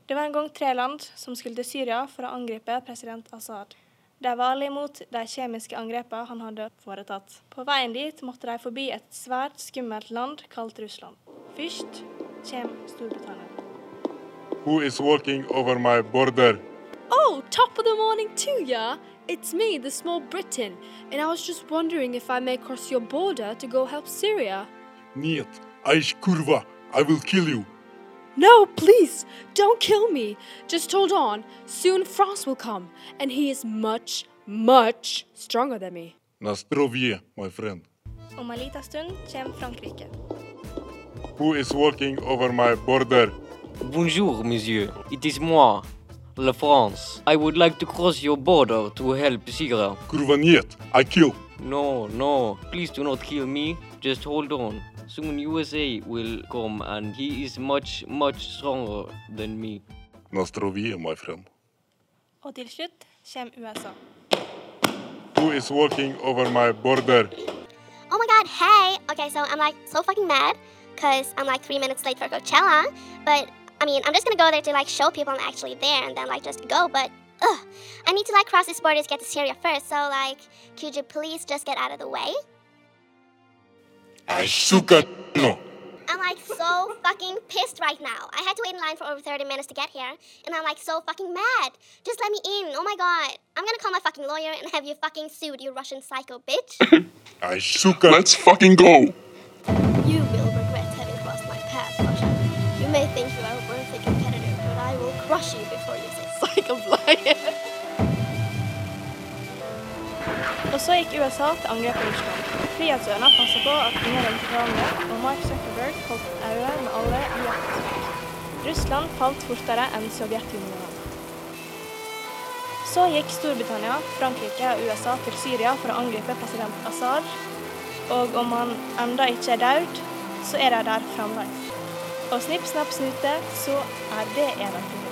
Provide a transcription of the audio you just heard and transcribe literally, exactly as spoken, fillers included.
Det var en gang tre land som skulle til Syria for å angripe president Assad. De var alle imot de kjemiske angrepene han hadde foretatt. På veien dit måtte de forbi et svært skummelt land kalt Russland. Først kommer Storbritannia. Who is walking over my border? Oh, top of the morning to ya! It's me, the small Britain, and I was just wondering if I may cross your border to go help Syria. Нет, Aish kurva, I will kill you. No, please, don't kill me. Just hold on. Soon Frost will come, and he is much, much stronger than me. Na zdrowie, my friend. Om en liten stund kommer Frankrike. Who is walking over my border? Bonjour, monsieur. It is moi, La France. I would like to cross your border to help Syria. Kurva нет, I kill. No, no, please do not kill me. Just hold on. Soon U S A will come and he is much, much stronger than me. Na zdrowie, my friend. Og til slutt kommer U S A. Who is walking over my border? Oh my god, hey! Okay, so I'm like so fucking mad because I'm like three minutes late for Coachella. But I mean, I'm just gonna go there to like show people I'm actually there and then like just go. But ugh, I need to like cross this border to get to Syria first. So like, could you please just get out of the way? Aish suka no. I'm like so fucking pissed right now. I had to wait in line for over thirty minutes to get here, and I'm like so fucking mad. Just let me in. Oh my god. I'm gonna call my fucking lawyer and have you fucking sued, you Russian psycho bitch. Aish suka, let's fucking go. You will regret having crossed my path, Russia. You may think you are a worthy competitor, but I will crush you before you say psycho liar. Og så gikk U S A til angrep på Russland. Frihetsøyene passet på at ingen rømte hverandre, og Mark Zuckerberg holdt øye med alle i hjertet. Russland falt fortere enn Sovjetunionen. Så gikk Storbritannia, Frankrike og U S A til Syria for å angripe president Assad, og om han enda ikke er død, så er de der fremdeles. Og snipp, snapp, snute, så er det en av